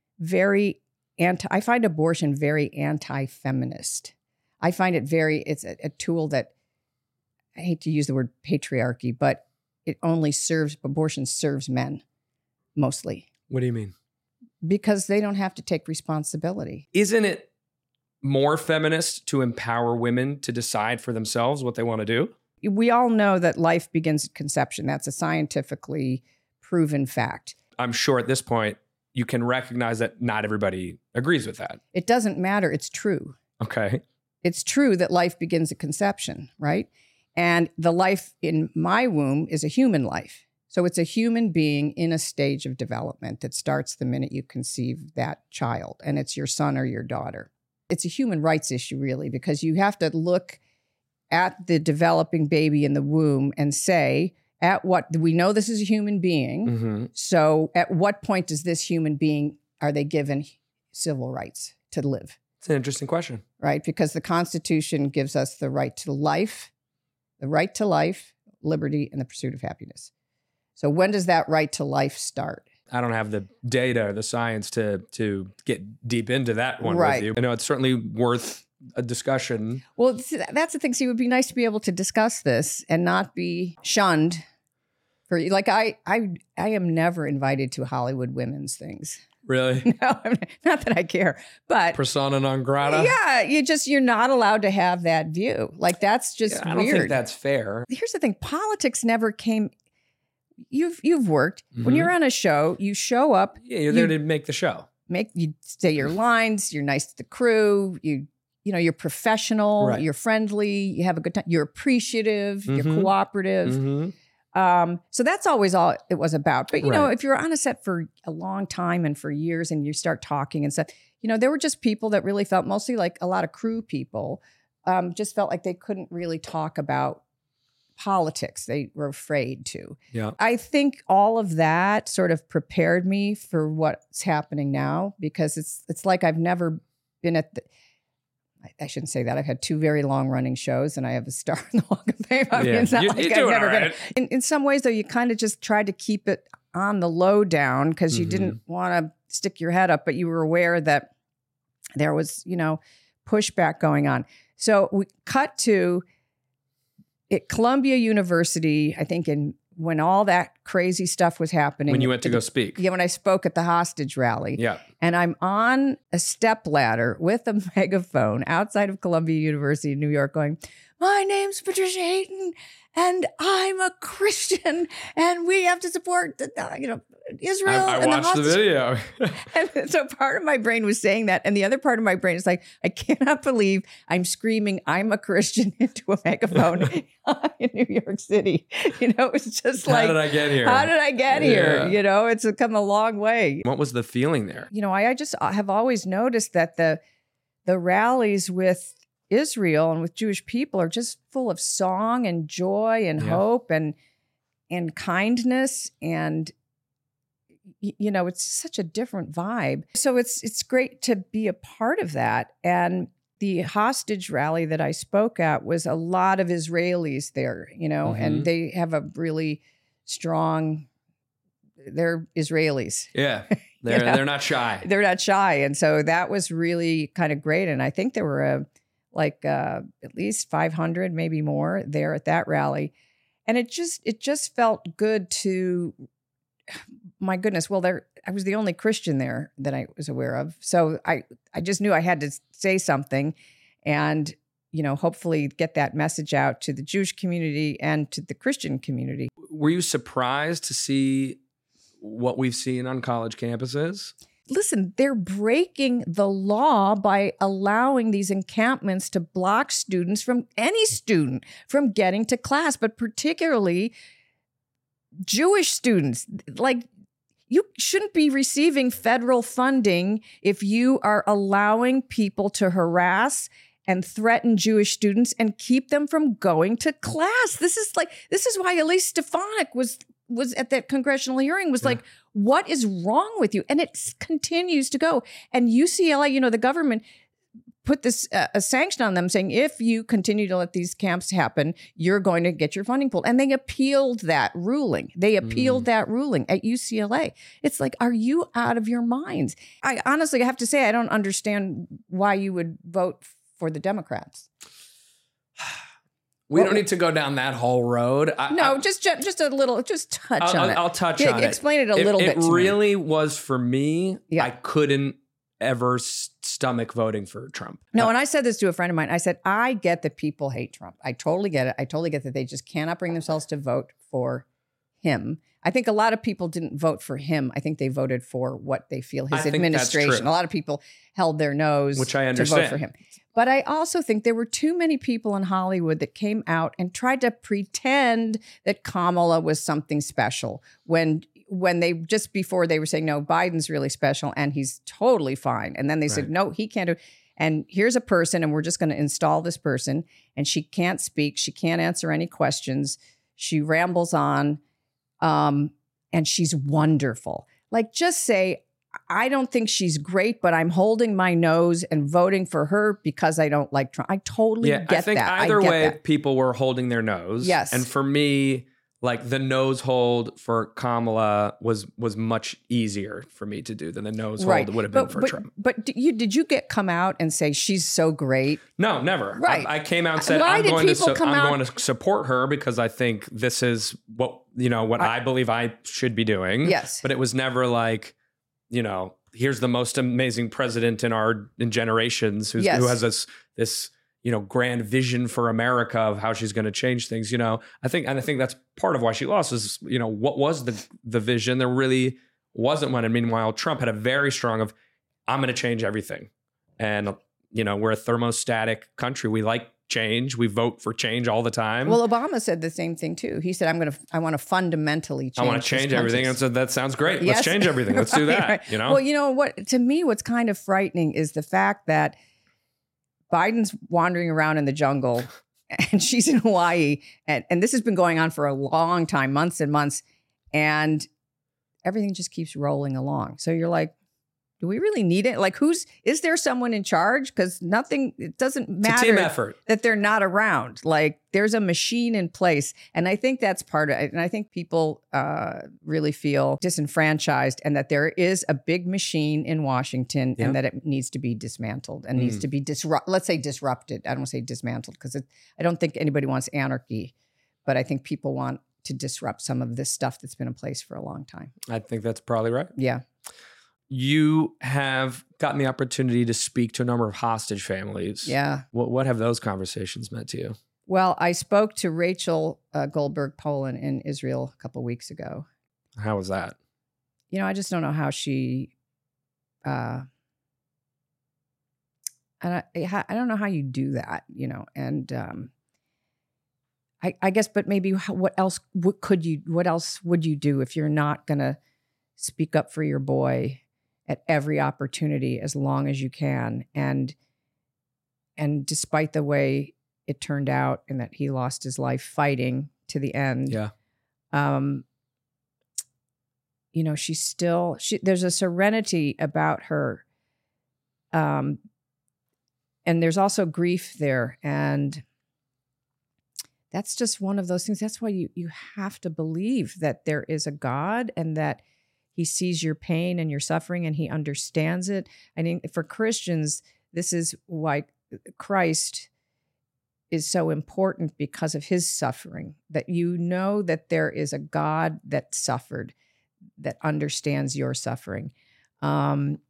abortion very anti-feminist. I find it's a tool that, I hate to use the word patriarchy, but abortion serves men mostly. What do you mean? Because they don't have to take responsibility. Isn't it more feminist to empower women to decide for themselves what they want to do? We all know that life begins at conception. That's a scientifically proven fact. I'm sure at this point, you can recognize that not everybody agrees with that. It doesn't matter. It's true. Okay. It's true that life begins at conception, right? And the life in my womb is a human life. So it's a human being in a stage of development that starts the minute you conceive that child, and it's your son or your daughter. It's a human rights issue, really, because you have to look at the developing baby in the womb and say, we know this is a human being. So at what point does this human being, are they given civil rights to live? It's an interesting question. Right? Because the Constitution gives us the right to life, liberty, and the pursuit of happiness. So when does that right to life start? I don't have the data or the science to get deep into that one Right. with you. I know it's certainly worth a discussion. Well, that's the thing. See, it would be nice to be able to discuss this and not be shunned. Like I am never invited to Hollywood women's things. Really? No, not that I care, but Persona non grata? yeah, you're not allowed to have that view. Like that's just I weird. don't think that's fair. Here's the thing: politics never came. You've worked when you're on a show. You show up. Yeah, you're there to make the show. You say your lines. You're nice to the crew. You're professional. Right. You're friendly. You have a good time. You're appreciative. You're cooperative. So that's always all it was about. But Right. if you're on a set for a long time and for years, and you start talking and stuff, there were just people that really felt mostly like a lot of crew people just felt like they couldn't really talk about politics. They were afraid to. Yeah. I think all of that sort of prepared me for what's happening now, because it's like I've never been at the, I shouldn't say that. I've had 2 very long running shows and I have a star in the Walk of Fame. I mean, it's not like I've never been. In some ways, though, you kind of just tried to keep it on the low down because you didn't want to stick your head up, but you were aware that there was, pushback going on. So we cut to at Columbia University, I think when all that crazy stuff was happening. When you went to go speak. Yeah, when I spoke at the hostage rally. Yeah. And I'm on a step ladder with a megaphone outside of Columbia University in New York going, my name's Patricia Hayden and I'm a Christian and we have to support, Israel. I watched the video. And so part of my brain was saying that. And the other part of my brain is like, I cannot believe I'm screaming, I'm a Christian into a megaphone in New York City. It's just like, how did I get here? How did I get here? It's come a long way. What was the feeling there? I just have always noticed that the rallies with Israel and with Jewish people are just full of song and joy and hope and kindness. And it's such a different vibe. So it's great to be a part of that. And the hostage rally that I spoke at was a lot of Israelis there, and they have a really strong, they're Israelis. Yeah. They're not shy. They're not shy. And so that was really kind of great. And I think there were at least 500, maybe more there at that rally. And it just felt good to, my goodness, well, I was the only Christian there that I was aware of. So I just knew I had to say something and, hopefully get that message out to the Jewish community and to the Christian community. Were you surprised to see what we've seen on college campuses? Listen, they're breaking the law by allowing these encampments to block students any student from getting to class, but particularly Jewish students. Like, you shouldn't be receiving federal funding if you are allowing people to harass and threaten Jewish students and keep them from going to class. This is why Elise Stefanik was at that congressional hearing like, what is wrong with you? And it continues to go. And UCLA, the government put this a sanction on them saying, if you continue to let these camps happen, you're going to get your funding pulled. And they appealed that ruling. That ruling at UCLA. It's like, are you out of your minds? I honestly have to say, I don't understand why you would vote for the Democrats. We don't need to go down that whole road. Just a little, just touch on it. I'll touch on it. Explain it a little bit to me. It really was for me. Yeah. I couldn't ever stomach voting for Trump. No, and I said this to a friend of mine. I said, I get that people hate Trump. I totally get it. I totally get that they just cannot bring themselves to vote for him. I think a lot of people didn't vote for him. I think they voted for what they feel his administration. A lot of people held their nose which I understand. To vote for him. But I also think there were too many people in Hollywood that came out and tried to pretend that Kamala was something special when they just before they were saying, no, Biden's really special and he's totally fine. And then they said, no, he can't do it. And here's a person and we're just going to install this person and she can't speak. She can't answer any questions. She rambles on and she's wonderful. Like, just say, I don't think she's great, but I'm holding my nose and voting for her because I don't like Trump. I totally get that. I think either way, people were holding their nose. Yes. And for me, like, the nose hold for Kamala was much easier for me to do than the nose hold would have been for Trump. But did you come out and say she's so great? No, never. Right. I came out and said I'm going to support her because I think this is what I believe I should be doing. Yes. But it was never like, here's the most amazing president in generations who has this grand vision for America of how she's going to change things. I think that's part of why she lost is, what was the vision? There really wasn't one. And meanwhile, Trump had a very strong of, I'm going to change everything. And, we're a thermostatic country. We like change. We vote for change all the time. Well, Obama said the same thing too. He said, I want to fundamentally change. I want to change everything. And so that sounds great. Yes. Let's change everything. Let's do that. Right. Well, what, to me, what's kind of frightening is the fact that Biden's wandering around in the jungle and she's in Hawaii. And this has been going on for a long time, months and months. And everything just keeps rolling along. So you're like, do we really need it? Like, is there someone in charge? Because it doesn't matter. It's a team effort. That they're not around. Like, there's a machine in place. And I think that's part of it. And I think people really feel disenfranchised and that there is a big machine in Washington and that it needs to be dismantled and needs to be let's say disrupted. I don't want to say dismantled because I don't think anybody wants anarchy, but I think people want to disrupt some of this stuff that's been in place for a long time. I think that's probably right. Yeah. You have gotten the opportunity to speak to a number of hostage families. Yeah. What have those conversations meant to you? Well, I spoke to Rachel Goldberg Poland in Israel a couple of weeks ago. How was that? I just don't know how she. I don't know how you do that, and I guess, but maybe what else would you do if you're not going to speak up for your boy at every opportunity as long as you can? And despite the way it turned out and that he lost his life fighting to the end. Yeah. She's there's a serenity about her. And there's also grief there. And that's just one of those things. That's why you have to believe that there is a God and that he sees your pain and your suffering and he understands it. I mean, for Christians, this is why Christ is so important, because of his suffering, that that there is a God that suffered, that understands your suffering. And,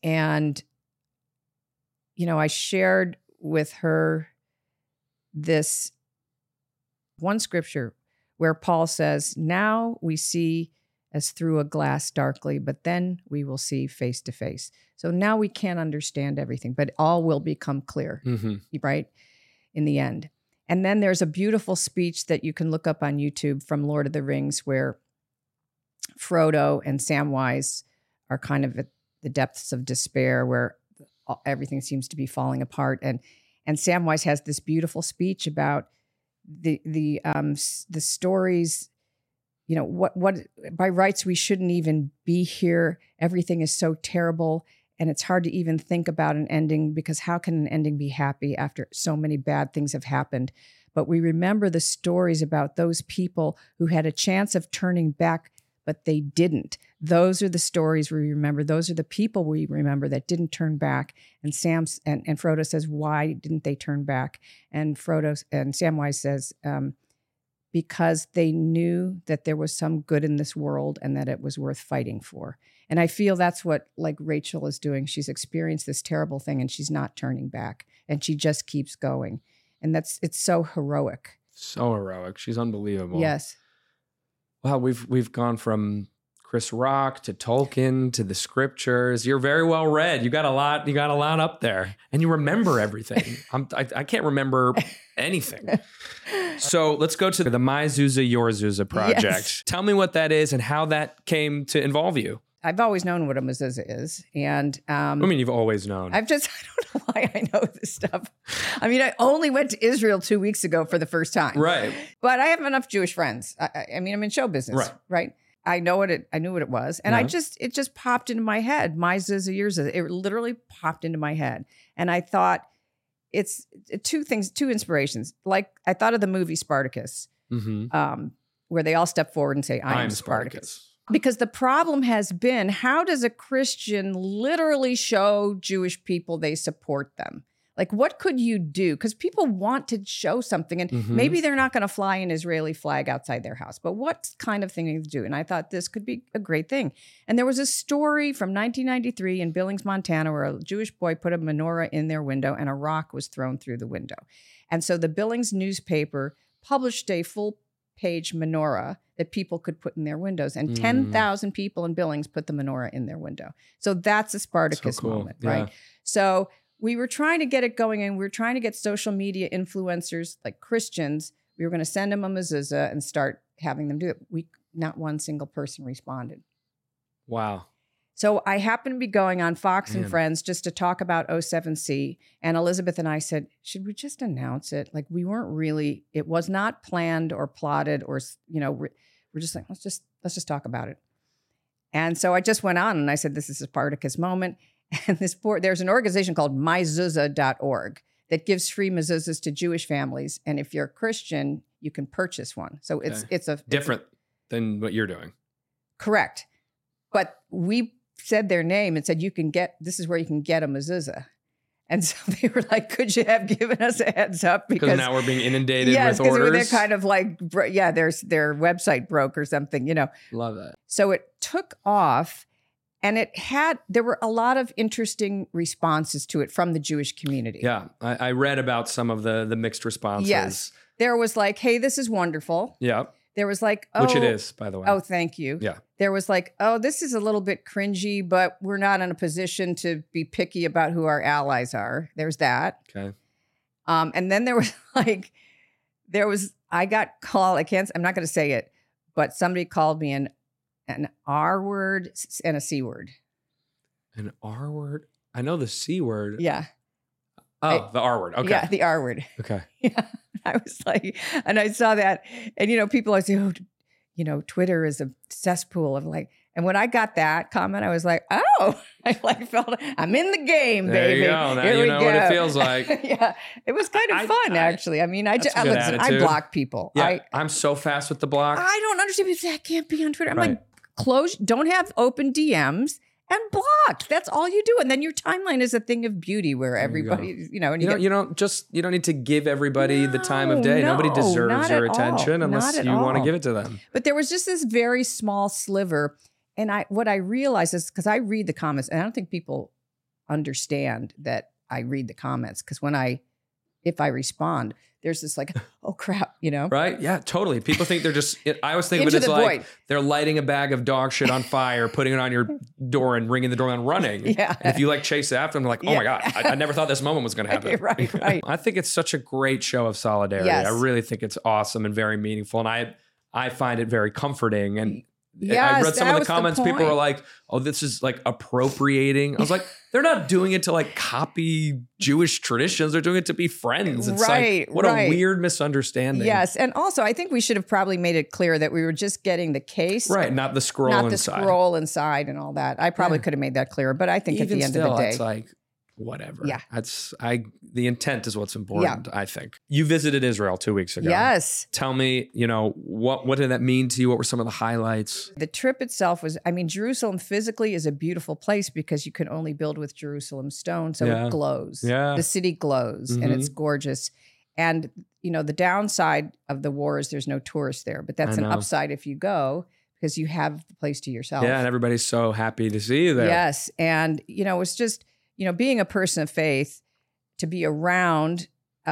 I shared with her this one scripture where Paul says, now we see as through a glass darkly, but then we will see face to face. So now we can't understand everything, but all will become clear, right? In the end. And then there's a beautiful speech that you can look up on YouTube from Lord of the Rings, where Frodo and Samwise are kind of at the depths of despair, where everything seems to be falling apart. And Samwise has this beautiful speech about the stories, what by rights we shouldn't even be here. Everything is so terrible. And it's hard to even think about an ending, because how can an ending be happy after so many bad things have happened? But we remember the stories about those people who had a chance of turning back, but they didn't. Those are the stories we remember. Those are the people we remember that didn't turn back. And Frodo says, why didn't they turn back? And Samwise says, because they knew that there was some good in this world and that it was worth fighting for. And I feel that's what, like, Rachel is doing. She's experienced this terrible thing and she's not turning back, and she just keeps going. And it's so heroic. So heroic. She's unbelievable. Yes. Wow, we've gone from Chris Rock to Tolkien to the scriptures. You're very well read. You got a lot up there, and you remember everything. I can't remember anything. So let's go to the My Zuza Your Zuza project. Yes. Tell me what that is and how that came to involve you. I've always known what a mezuzah is. And I mean, you've always known. I don't know why I know this stuff. I mean, I only went to Israel 2 weeks ago for the first time. Right. But I have enough Jewish friends. I mean, I'm in show business. Right. I knew what it was. And it just popped into my head. My Zuza, your Zuza. It literally popped into my head. And I thought, it's two inspirations. Like, I thought of the movie Spartacus, where they all step forward and say, I am Spartacus. Because the problem has been, how does a Christian literally show Jewish people they support them? Like, what could you do? Because people want to show something, and maybe they're not going to fly an Israeli flag outside their house, but what kind of thing do you do? And I thought this could be a great thing. And there was a story from 1993 in Billings, Montana, where a Jewish boy put a menorah in their window and a rock was thrown through the window. And so the Billings newspaper published a full-page menorah that people could put in their windows. And 10,000 people in Billings put the menorah in their window. So that's a Spartacus moment, right? So we were trying to get it going, and we were trying to get social media influencers like Christians. We were going to send them a mezuzah and start having them do it. Not one single person responded. Wow. So I happened to be going on Fox and Man. Friends just to talk about 07C. And Elizabeth and I said, should we just announce it? Like we weren't really, it was not planned or plotted or, we're just like, let's just talk about it. And so I just went on and I said, this is a Spartacus moment. And there's an organization called myzuzah.org that gives free mezuzahs to Jewish families. And if you're a Christian, you can purchase one. So it's different than what you're doing. Correct. But we said their name and said, this is where you can get a mezuzah. And so they were like, could you have given us a heads up? Because now we're being innerdated with because orders. they're kind of like, their website broke or something, Love that. So it took off and there were a lot of interesting responses to it from the Jewish community. Yeah. I read about some of the mixed responses. Yes. There was like, hey, this is wonderful. Yeah. There was like, oh. Which it is, by the way. Oh, thank you. Yeah. There was like, oh, this is a little bit cringy, but we're not in a position to be picky about who our allies are. There's that. Okay. And then there was I got called, I'm not going to say it, but somebody called me an R word and a C word. An R word? I know the C word. Yeah. Oh, the R word. Okay. Yeah, the R word. Okay. Yeah. I was like, and I saw that, and people always say, oh, Twitter is a cesspool of like, and when I got that comment, I was like, oh, I like felt I'm in the game, There baby. you go. Now Here you we know go. what it feels like. Yeah, it was kind of fun, actually. I mean, that's a good listen, I attitude. block people. Yeah, I'm so fast with the block. I don't understand because that can't be on Twitter. I'm Right. like, don't have open DMs. And block. That's all you do. And then your timeline is a thing of beauty where everybody, you don't need to give everybody the time of day. Nobody deserves your attention unless you want to give it to them. But there was just this very small sliver. And what I realized is because I read the comments, and I don't think people understand that I read the comments because if I respond, there's this like, oh crap, Right? Yeah, totally. People think they're just, I always think of it as like they're lighting a bag of dog shit on fire, putting it on your door and ringing the doorbell and running. Yeah. And if you chase after them, like, oh my God, I never thought this moment was going to happen. Right. I think it's such a great show of solidarity. Yes. I really think it's awesome and very meaningful. And I find it very comforting. And yes, I read some of the comments. People were like, oh, this is like appropriating. I was like, they're not doing it to copy Jewish traditions. They're doing it to be friends. It's right, what a weird misunderstanding. Yes. And also, I think we should have probably made it clear that we were just getting the case. Right. Not the scroll inside. Scroll inside and all that. I probably could have made that clearer. But I think even at the end still, of the day. It's like, whatever. Yeah. The intent is what's important, I think. You visited Israel 2 weeks ago. Yes. Tell me, what did that mean to you? What were some of the highlights? The trip itself Jerusalem physically is a beautiful place because you can only build with Jerusalem stone. So it glows. Yeah. The city glows and it's gorgeous. And, the downside of the war is there's no tourists there, but that's an upside if you go because you have the place to yourself. Yeah. And everybody's so happy to see you there. Yes. And, it's just, being a person of faith, to be around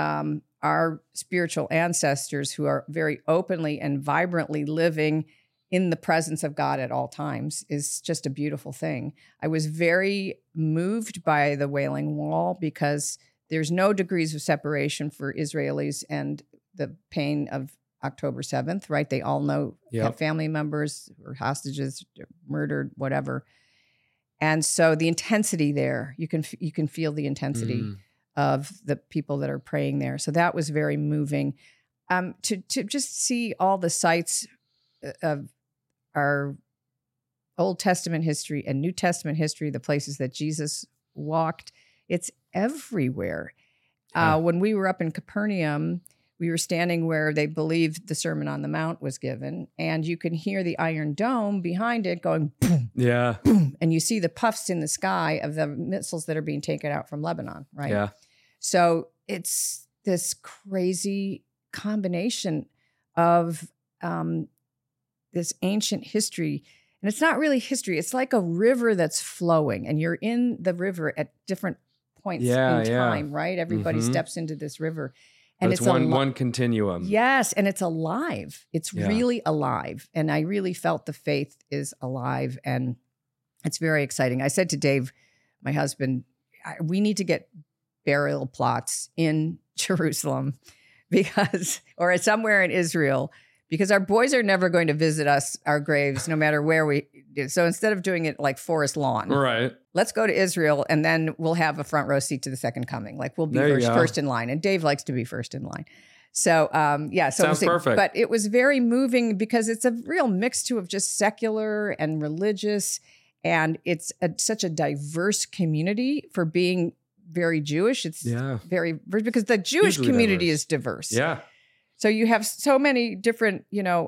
our spiritual ancestors who are very openly and vibrantly living in the presence of God at all times is just a beautiful thing. I was very moved by the Wailing Wall because there's no degrees of separation for Israelis and the pain of October 7th, right? They all know, have family members or hostages, murdered, whatever. And so the intensity there, you can feel the intensity of the people that are praying there. So that was very moving. To just see all the sites of our Old Testament history and New Testament history, the places that Jesus walked, it's everywhere. When we were up in Capernaum, we were standing where they believed the Sermon on the Mount was given, and you can hear the Iron Dome behind it going boom, boom, and you see the puffs in the sky of the missiles that are being taken out from Lebanon, right? Yeah. So it's this crazy combination of this ancient history, and it's not really history. It's like a river that's flowing, and you're in the river at different points in time, right? Everybody steps into this river. And it's one continuum. Yes, and it's alive. It's really alive. And I really felt the faith is alive. And it's very exciting. I said to Dave, my husband, we need to get burial plots in Jerusalem or somewhere in Israel, because our boys are never going to visit us, our graves, no matter where we So instead of doing it like Forest Lawn, Right. let's go to Israel and then we'll have a front row seat to the second coming. Like we'll be There you go. first in line. And Dave likes to be first in line. So, yeah. So Sounds perfect. But it was very moving because it's a real mix too of just secular and religious. And it's such a diverse community for being very Jewish. It's very, because the Jewish Hugely community diverse. is diverse. Yeah. So you have so many different,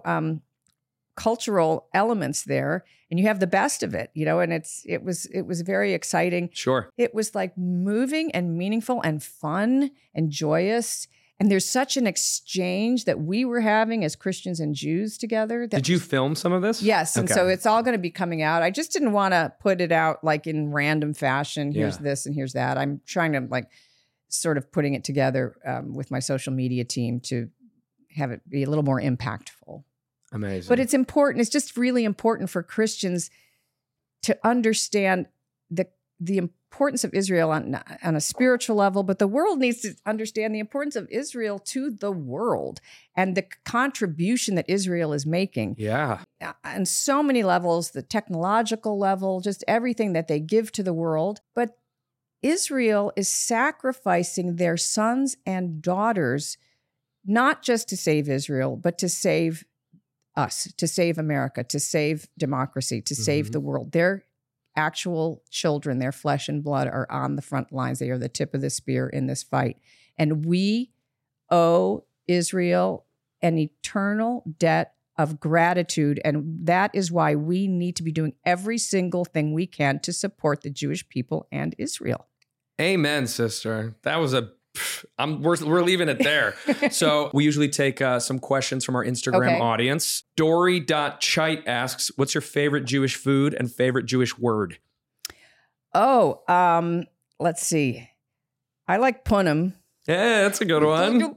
cultural elements there, and you have the best of it, and it was very exciting. Sure. It was like moving and meaningful and fun and joyous. And there's such an exchange that we were having as Christians and Jews together. Did you film some of this? Yes. And so it's all going to be coming out. I just didn't want to put it out like in random fashion. Here's this and here's that. I'm trying to like sort of putting it together with my social media team to have it be a little more impactful. Amazing. But it's important. It's just really important for Christians to understand the importance of Israel on a spiritual level, but the world needs to understand the importance of Israel to the world and the contribution that Israel is making. Yeah. On so many levels, the technological level, just everything that they give to the world. But Israel is sacrificing their sons and daughters, not just to save Israel, but to save us, to save America, to save democracy, to save the world. Their actual children, their flesh and blood, are on the front lines. They are the tip of the spear in this fight. And we owe Israel an eternal debt of gratitude. And that is why we need to be doing every single thing we can to support the Jewish people and Israel. Amen, sister. That was we're leaving it there. So we usually take some questions from our Instagram audience. Dory.chite asks, what's your favorite Jewish food and favorite Jewish word? Oh, let's see. I like punim. Yeah, that's a good one.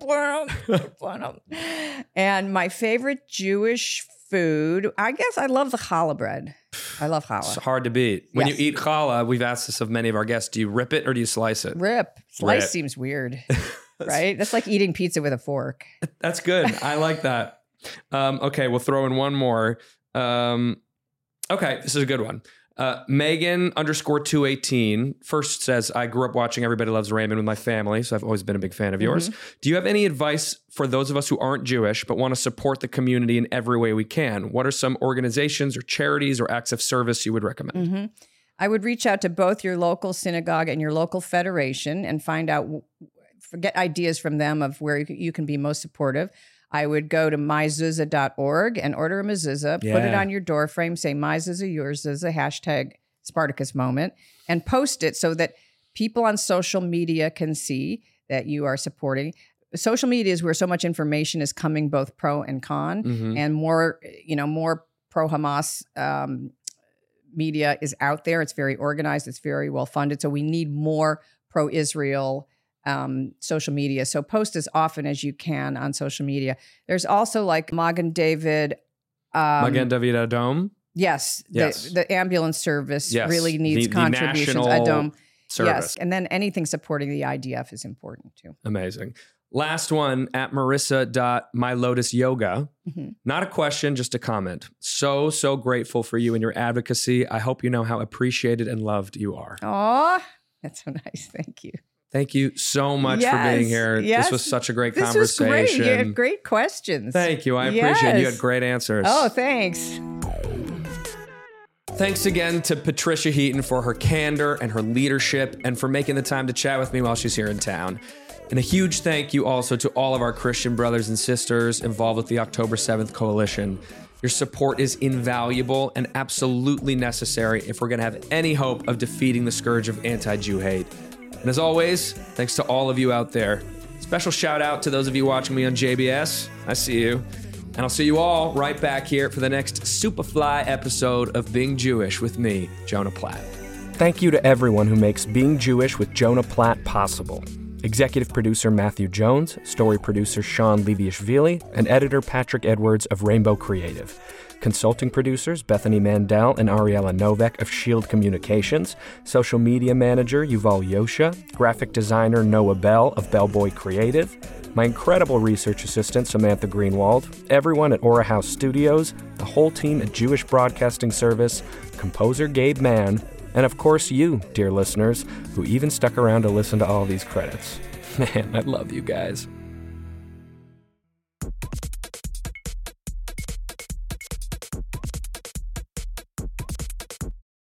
And my favorite Jewish food, I guess I love the challah bread. I love challah. It's hard to beat. When you eat challah, we've asked this of many of our guests, do you rip it or do you slice it? Rip. Slice seems weird, right? That's like eating pizza with a fork. That's good. I like that. Okay, we'll throw in one more. Okay, this is a good one. Megan_218 first says, I grew up watching Everybody Loves Raymond with my family, so I've always been a big fan of yours. Do you have any advice for those of us who aren't Jewish but want to support the community in every way we can? What are some organizations or charities or acts of service you would recommend? I would reach out to both your local synagogue and your local federation and find out, get ideas from them of where you can be most supportive. I would go to myzuzah.org and order a mezuzah, put it on your door frame, say my zuzah, your zuzah, hashtag Spartacus moment, and post it so that people on social media can see that you are supporting. Social media is where so much information is coming, both pro and con, and more pro-Hamas media is out there. It's very organized. It's very well funded. So we need more pro-Israel social media. So post as often as you can on social media. There's also like Magen David. Magen David Adom? Yes. The ambulance service really needs contributions. The national service. Yes. And then anything supporting the IDF is important too. Amazing. Last one at marissa.mylotusyoga. Not a question, just a comment. So grateful for you and your advocacy. I hope you know how appreciated and loved you are. Aw, that's so nice. Thank you. Thank you so much for being here. Yes. This was such a great this conversation. Was great. You had great questions. Thank you. I appreciate it. You had great answers. Oh, thanks. Thanks again to Patricia Heaton for her candor and her leadership and for making the time to chat with me while she's here in town. And a huge thank you also to all of our Christian brothers and sisters involved with the October 7th Coalition. Your support is invaluable and absolutely necessary if we're going to have any hope of defeating the scourge of anti-Jew hate. And as always, thanks to all of you out there. Special shout out to those of you watching me on JBS. I see you. And I'll see you all right back here for the next Superfly episode of Being Jewish with me, Jonah Platt. Thank you to everyone who makes Being Jewish with Jonah Platt possible. Executive producer Matthew Jones, story producer Sean Leviashvili, and editor Patrick Edwards of Rainbow Creative. Consulting producers Bethany Mandel and Ariella Novak of Shield Communications, social media manager Yuval Yosha, graphic designer Noah Bell of Bellboy Creative, my incredible research assistant, Samantha Greenwald, everyone at Aura House Studios, the whole team at Jewish Broadcasting Service, composer Gabe Mann, and of course you, dear listeners, who even stuck around to listen to all these credits. Man, I love you guys.